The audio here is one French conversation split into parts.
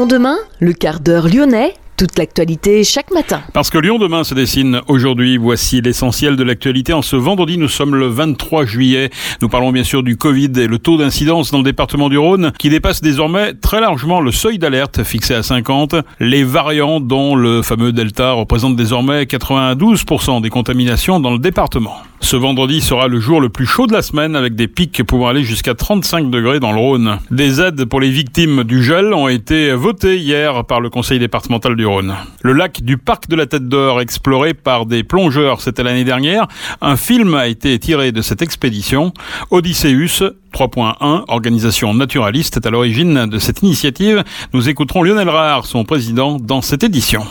Lyon demain, le quart d'heure lyonnais. Toute l'actualité chaque matin. Parce que Lyon demain se dessine aujourd'hui, voici l'essentiel de l'actualité. En ce vendredi, nous sommes le 23 juillet. Nous parlons bien sûr du Covid et le taux d'incidence dans le département du Rhône qui dépasse désormais très largement le seuil d'alerte fixé à 50. Les variants dont le fameux Delta représentent désormais 92% des contaminations dans le département. Ce vendredi sera le jour le plus chaud de la semaine avec des pics pouvant aller jusqu'à 35 degrés dans le Rhône. Des aides pour les victimes du gel ont été votées hier par le conseil départemental du Rhône. Le lac du Parc de la Tête d'Or exploré par des plongeurs, c'était l'année dernière. Un film a été tiré de cette expédition. Odysseus 3.1, organisation naturaliste, est à l'origine de cette initiative. Nous écouterons Lionel Rard, son président, dans cette édition.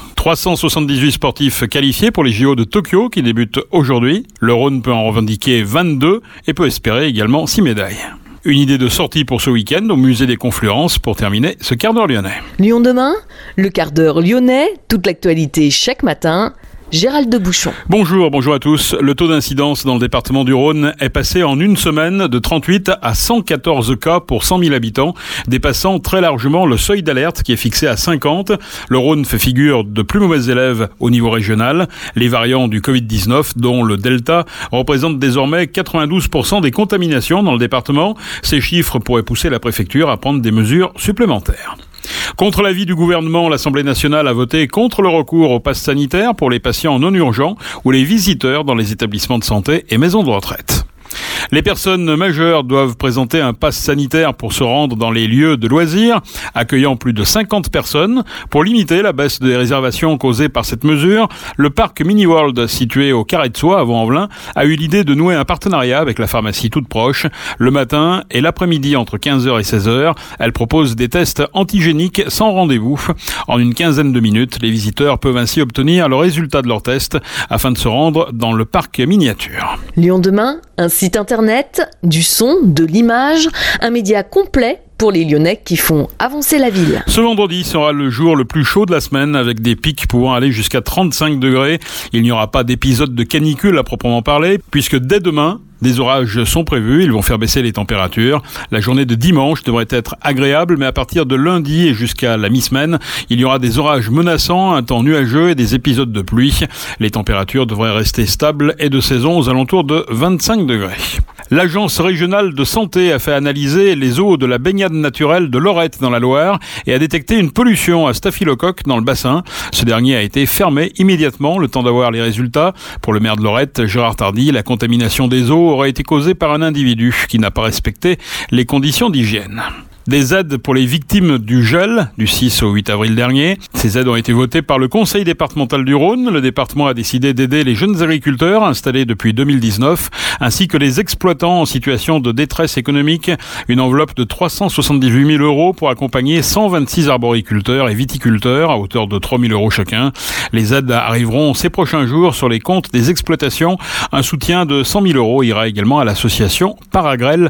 378 sportifs qualifiés pour les JO de Tokyo qui débutent aujourd'hui. Le Rhône peut en revendiquer 22 et peut espérer également 6 médailles. Une idée de sortie pour ce week-end au musée des Confluences pour terminer ce quart d'heure lyonnais. Lyon demain, le quart d'heure lyonnais, toute l'actualité chaque matin. Gérald de Bouchon. Bonjour à tous. Le taux d'incidence dans le département du Rhône est passé en une semaine de 38 à 114 cas pour 100 000 habitants, dépassant très largement le seuil d'alerte qui est fixé à 50. Le Rhône fait figure de plus mauvais élèves au niveau régional. Les variants du Covid-19, dont le Delta, représentent désormais 92% des contaminations dans le département. Ces chiffres pourraient pousser la préfecture à prendre des mesures supplémentaires. Contre l'avis du gouvernement, l'Assemblée nationale a voté contre le recours au pass sanitaire pour les patients non urgents ou les visiteurs dans les établissements de santé et maisons de retraite. Les personnes majeures doivent présenter un pass sanitaire pour se rendre dans les lieux de loisirs, accueillant plus de 50 personnes. Pour limiter la baisse des réservations causée par cette mesure, le parc Mini-World, situé au Carré de Soie à Vaux-en-Velin, a eu l'idée de nouer un partenariat avec la pharmacie toute proche. Le matin et l'après-midi, entre 15h et 16h, elle propose des tests antigéniques sans rendez-vous. En une quinzaine de minutes, les visiteurs peuvent ainsi obtenir le résultat de leur test afin de se rendre dans le parc miniature. Lyon demain, un site internet, du son, de l'image, un média complet pour les Lyonnais qui font avancer la ville. Ce vendredi sera le jour le plus chaud de la semaine avec des pics pouvant aller jusqu'à 35 degrés. Il n'y aura pas d'épisode de canicule à proprement parler puisque dès demain, des orages sont prévus, ils vont faire baisser les températures. La journée de dimanche devrait être agréable, mais à partir de lundi et jusqu'à la mi-semaine, il y aura des orages menaçants, un temps nuageux et des épisodes de pluie. Les températures devraient rester stables et de saison aux alentours de 25 degrés. L'Agence régionale de santé a fait analyser les eaux de la baignade naturelle de Lorette dans la Loire et a détecté une pollution à staphylocoque dans le bassin. Ce dernier a été fermé immédiatement, le temps d'avoir les résultats. Pour le maire de Lorette, Gérard Tardy, la contamination des eaux aurait été causée par un individu qui n'a pas respecté les conditions d'hygiène. Des aides pour les victimes du gel du 6 au 8 avril dernier. Ces aides ont été votées par le conseil départemental du Rhône. Le département a décidé d'aider les jeunes agriculteurs installés depuis 2019, ainsi que les exploitants en situation de détresse économique. Une enveloppe de 378 000 € pour accompagner 126 arboriculteurs et viticulteurs à hauteur de 3 000 € chacun. Les aides arriveront ces prochains jours sur les comptes des exploitations. Un soutien de 100 000 € ira également à l'association Paragrel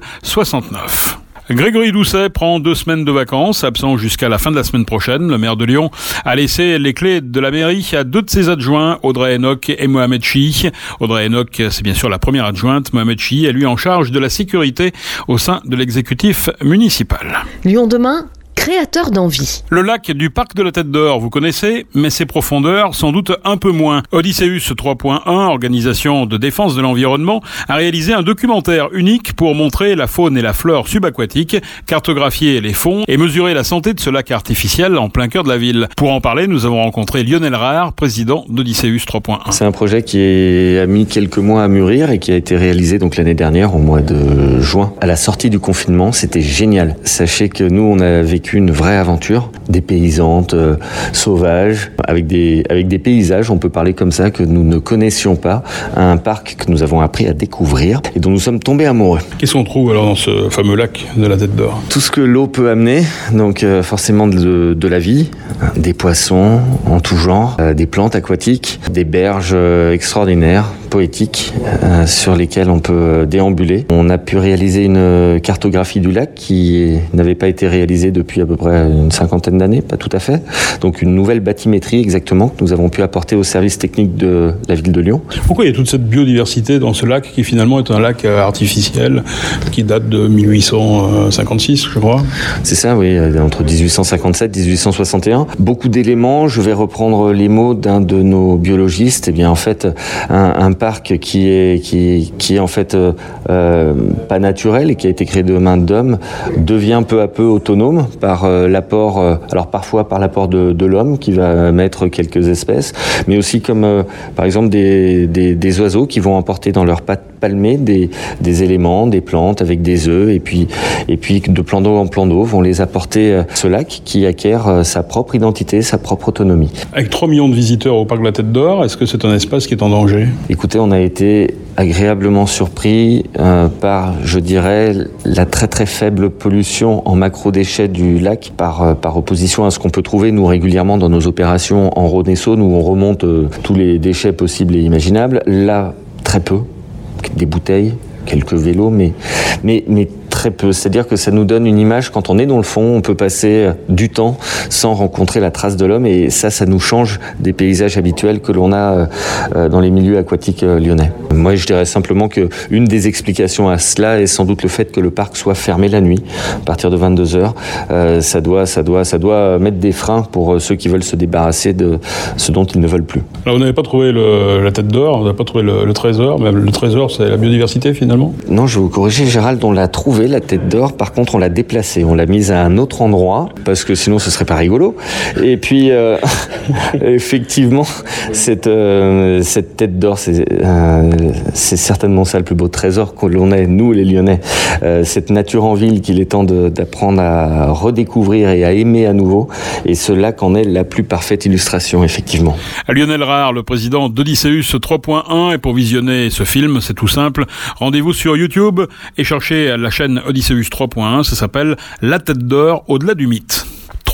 69. Grégory Doucet prend 2 semaines de vacances, absent jusqu'à la fin de la semaine prochaine. Le maire de Lyon a laissé les clés de la mairie à 2 de ses adjoints, Audrey Enoch et Mohamed Chi. Audrey Enoch, c'est bien sûr la première adjointe. Mohamed Chi est lui en charge de la sécurité au sein de l'exécutif municipal. Lyon demain, créateur d'envie. Le lac du Parc de la Tête d'Or, vous connaissez, mais ses profondeurs, sans doute un peu moins. Odysseus 3.1, organisation de défense de l'environnement, a réalisé un documentaire unique pour montrer la faune et la flore subaquatique, cartographier les fonds et mesurer la santé de ce lac artificiel en plein cœur de la ville. Pour en parler, nous avons rencontré Lionel Rard, président d'Odysseus 3.1. C'est un projet qui a mis quelques mois à mûrir et qui a été réalisé donc l'année dernière, au mois de juin. À la sortie du confinement, c'était génial. Sachez que nous, on a vécu une vraie aventure, dépaysante, sauvage, avec des paysages, on peut parler comme ça, que nous ne connaissions pas, un parc que nous avons appris à découvrir et dont nous sommes tombés amoureux. Qu'est-ce qu'on trouve alors dans ce fameux lac de la Tête d'Or ? Tout ce que l'eau peut amener, donc forcément de la vie, des poissons en tout genre, des plantes aquatiques, des berges extraordinaires, poétiques sur lesquels on peut déambuler. On a pu réaliser une cartographie du lac qui n'avait pas été réalisée depuis à peu près une 50aine d'années, pas tout à fait. Donc une nouvelle bathymétrie exactement que nous avons pu apporter au service technique de la ville de Lyon. Pourquoi il y a toute cette biodiversité dans ce lac qui finalement est un lac artificiel qui date de 1856, je crois? C'est ça, oui, entre 1857 et 1861. Beaucoup d'éléments, je vais reprendre les mots d'un de nos biologistes. Eh bien, en fait, un parc qui est en fait pas naturel et qui a été créé de main d'homme devient peu à peu autonome par l'apport, alors parfois par l'apport de l'homme qui va mettre quelques espèces, mais aussi comme par exemple des oiseaux qui vont emporter dans leurs pattes palmées des éléments, des plantes avec des œufs, et puis de plan d'eau en plan d'eau vont les apporter ce lac qui acquiert sa propre identité, sa propre autonomie. Avec 3 millions de visiteurs au parc de la Tête d'Or, est-ce que c'est un espace qui est en danger? Écoutez, on a été agréablement surpris par, je dirais, la très très faible pollution en macro-déchets du lac par opposition à ce qu'on peut trouver nous régulièrement dans nos opérations en Rhône-et-Saône où on remonte tous les déchets possibles et imaginables. Là, très peu, des bouteilles, quelques vélos, mais très peu. C'est-à-dire que ça nous donne une image, quand on est dans le fond, on peut passer du temps sans rencontrer la trace de l'homme, et ça nous change des paysages habituels que l'on a dans les milieux aquatiques lyonnais. Moi, je dirais simplement qu'une des explications à cela est sans doute le fait que le parc soit fermé la nuit, à partir de 22h. Ça doit mettre des freins pour ceux qui veulent se débarrasser de ce dont ils ne veulent plus. Alors, vous n'avez pas trouvé la Tête d'Or, vous n'avez pas trouvé le trésor, mais le trésor, c'est la biodiversité finalement? Non, je vais vous corriger, Gérald, on l'a trouvé, la Tête d'Or. Par contre, on l'a déplacée, on l'a mise à un autre endroit parce que sinon ce serait pas rigolo. Et puis effectivement, cette Tête d'Or, c'est certainement ça le plus beau trésor que l'on ait, nous les Lyonnais. Cette nature en ville qu'il est temps d'apprendre à redécouvrir et à aimer à nouveau. Et ce lac en est la plus parfaite illustration, effectivement. Lionel Rare, le président d'Odysseus 3.1, et pour visionner ce film, c'est tout simple. Rendez-vous sur YouTube et cherchez la chaîne Odysseus 3.1, ça s'appelle La Tête d'Or au-delà du mythe.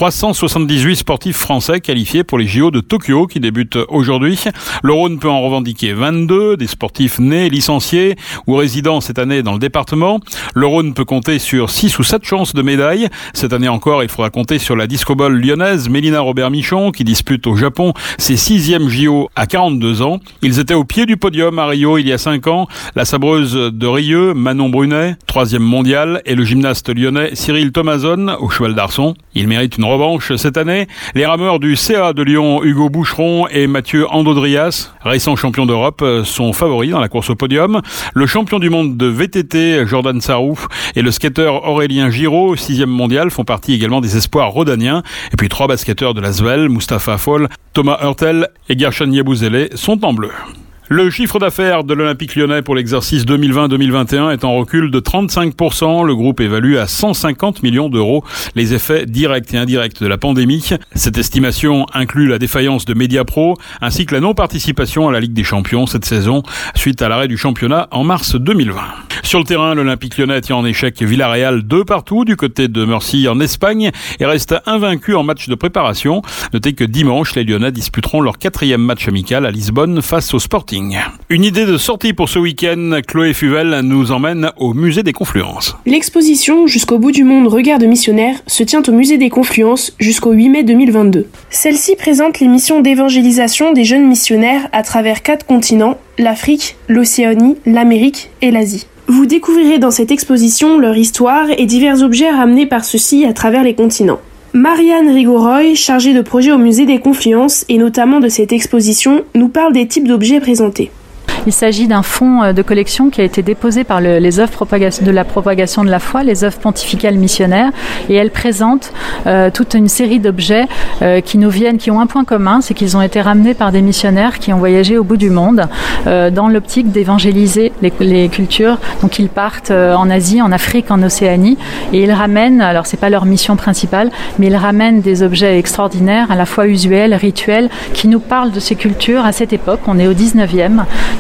378 sportifs français qualifiés pour les JO de Tokyo qui débutent aujourd'hui. Le Rhône peut en revendiquer 22, des sportifs nés, licenciés ou résidant cette année dans le département. Le Rhône peut compter sur 6 ou 7 chances de médailles. Cette année encore, il faudra compter sur la discobole lyonnaise Mélina Robert-Michon qui dispute au Japon ses 6e JO à 42 ans. Ils étaient au pied du podium à Rio il y a 5 ans. La sabreuse de Rieux, Manon Brunet, 3e mondiale, et le gymnaste lyonnais Cyril Thomason au cheval d'arçon. Ils méritent une revanche cette année. Les rameurs du CA de Lyon, Hugo Boucheron et Mathieu Andodrias, récents champions d'Europe, sont favoris dans la course au podium. Le champion du monde de VTT, Jordan Sarrou, et le skateur Aurélien Giraud, 6e mondial, font partie également des espoirs rhodaniens. Et puis 3 basketteurs de l'Asvel, Mustapha Fall, Thomas Hurtel et Gershon Yabouzélé sont en bleu. Le chiffre d'affaires de l'Olympique lyonnais pour l'exercice 2020-2021 est en recul de 35%. Le groupe évalue à 150 millions d'euros les effets directs et indirects de la pandémie. Cette estimation inclut la défaillance de Mediapro ainsi que la non-participation à la Ligue des Champions cette saison suite à l'arrêt du championnat en mars 2020. Sur le terrain, l'Olympique lyonnais tient en échec Villarreal 2-2 du côté de Murcie en Espagne et reste invaincu en match de préparation. Notez que dimanche, les Lyonnais disputeront leur 4e match amical à Lisbonne face au Sporting. Une idée de sortie pour ce week-end, Chloé Fuvel nous emmène au musée des Confluences. L'exposition Jusqu'au bout du monde, regard de missionnaire se tient au musée des Confluences jusqu'au 8 mai 2022. Celle-ci présente les missions d'évangélisation des jeunes missionnaires à travers 4 continents, l'Afrique, l'Océanie, l'Amérique et l'Asie. Vous découvrirez dans cette exposition leur histoire et divers objets ramenés par ceux-ci à travers les continents. Marianne Rigoroy, chargée de projet au musée des Confluences et notamment de cette exposition, nous parle des types d'objets présentés. Il s'agit d'un fonds de collection qui a été déposé par les œuvres de la propagation de la foi, les œuvres pontificales missionnaires, et elle présente toute une série d'objets qui nous viennent, qui ont un point commun, c'est qu'ils ont été ramenés par des missionnaires qui ont voyagé au bout du monde dans l'optique d'évangéliser les cultures. Donc ils partent en Asie, en Afrique, en Océanie, et ils ramènent, alors c'est pas leur mission principale, mais ils ramènent des objets extraordinaires, à la fois usuels, rituels, qui nous parlent de ces cultures à cette époque. On est au 19e.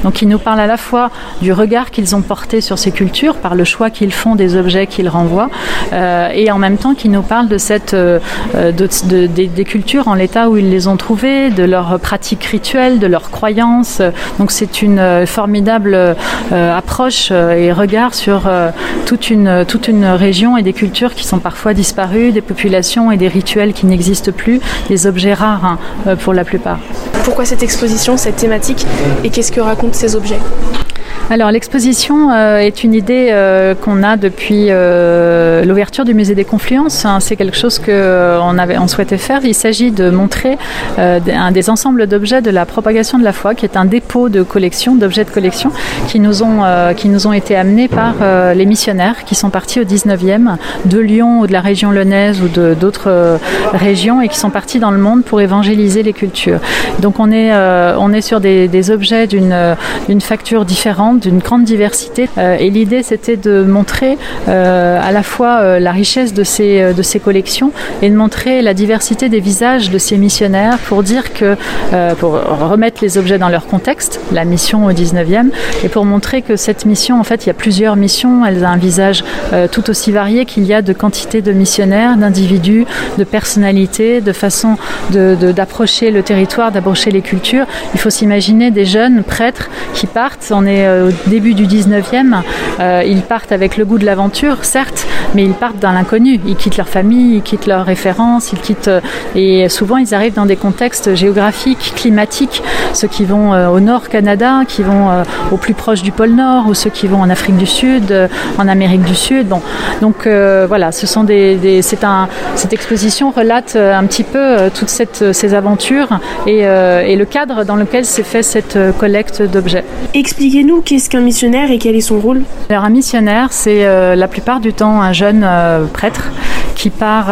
Donc ils nous parlent à la fois du regard qu'ils ont porté sur ces cultures par le choix qu'ils font des objets qu'ils renvoient, et en même temps qu'ils nous parlent de des cultures en l'état où ils les ont trouvées, de leurs pratiques rituelles, de leurs croyances. Donc c'est une formidable approche et regard sur toute une région et des cultures qui sont parfois disparues, des populations et des rituels qui n'existent plus, des objets rares pour la plupart. Pourquoi cette exposition, cette thématique, et qu'est-ce que racontent ces objets ? Alors l'exposition est une idée qu'on a depuis l'ouverture du musée des Confluences. C'est quelque chose qu'on souhaitait faire. Il s'agit de montrer des ensembles d'objets de la propagation de la foi, qui est un dépôt de collection, d'objets de collection, qui nous ont été amenés par les missionnaires qui sont partis au 19e de Lyon ou de la région lyonnaise ou d'autres régions et qui sont partis dans le monde pour évangéliser les cultures. Donc on est sur des objets d'une facture différente, d'une grande diversité, et l'idée c'était de montrer à la fois la richesse de ces collections et de montrer la diversité des visages de ces missionnaires pour dire que pour remettre les objets dans leur contexte, la mission au 19e, et pour montrer que cette mission, en fait il y a plusieurs missions, elle a un visage tout aussi varié qu'il y a de quantité de missionnaires, d'individus, de personnalités, de façon d'approcher le territoire, d'approcher les cultures. Il faut s'imaginer des jeunes prêtres qui partent, on est au début du 19e, ils partent avec le goût de l'aventure, certes, mais ils partent dans l'inconnu. Ils quittent leur famille, ils quittent leurs références, et souvent ils arrivent dans des contextes géographiques, climatiques, ceux qui vont au nord Canada, qui vont au plus proche du pôle Nord, ou ceux qui vont en Afrique du Sud, en Amérique du Sud. Bon, donc voilà, ce sont cette exposition relate un petit peu toutes ces aventures et le cadre dans lequel s'est fait cette collecte d'objets. Expliquez-nous qu'est-ce qu'un missionnaire et quel est son rôle ? Alors un missionnaire, c'est la plupart du temps un jeune prêtre qui part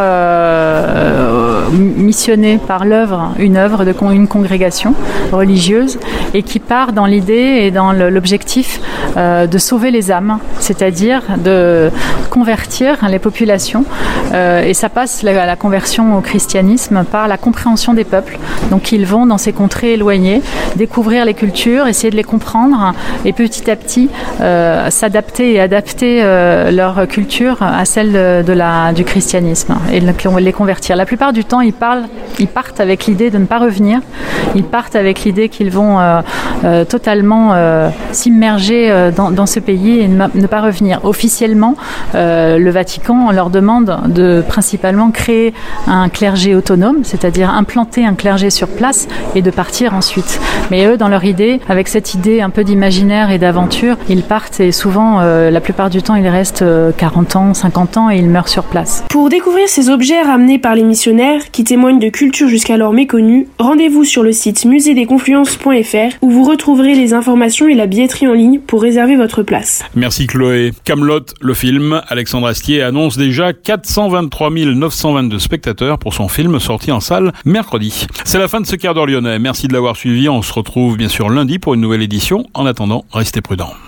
missionner par une œuvre une congrégation religieuse, et qui part dans l'idée et dans l'objectif de sauver les âmes, c'est-à-dire de convertir les populations, et ça passe la conversion au christianisme par la compréhension des peuples. Donc ils vont dans ces contrées éloignées découvrir les cultures, essayer de les comprendre et petit à petit s'adapter et adapter leur culture à celle du christianisme et les convertir. La plupart du temps, ils partent avec l'idée de ne pas revenir. Ils partent avec l'idée qu'ils vont totalement s'immerger dans ce pays et ne pas revenir. Officiellement, le Vatican leur demande de principalement créer un clergé autonome, c'est-à-dire implanter un clergé sur place et de partir ensuite. Mais eux, dans leur idée, avec cette idée un peu d'imaginaire et d'aventure, ils partent et souvent, la plupart du temps, ils restent 40 ans, 50 ans et ils meurent sur place. Pour découvrir ces objets ramenés par les missionnaires qui témoignent de cultures jusqu'alors méconnues, rendez-vous sur le site musédesconfluences.fr où vous retrouverez les informations et la billetterie en ligne pour réserver votre place. Merci Chloé. Kaamelott, le film, Alexandre Astier annonce déjà 423 922 spectateurs pour son film sorti en salle mercredi. C'est la fin de ce quart d'heure lyonnais. Merci de l'avoir suivi. On se retrouve bien sûr lundi pour une nouvelle édition. En attendant, restez prudents.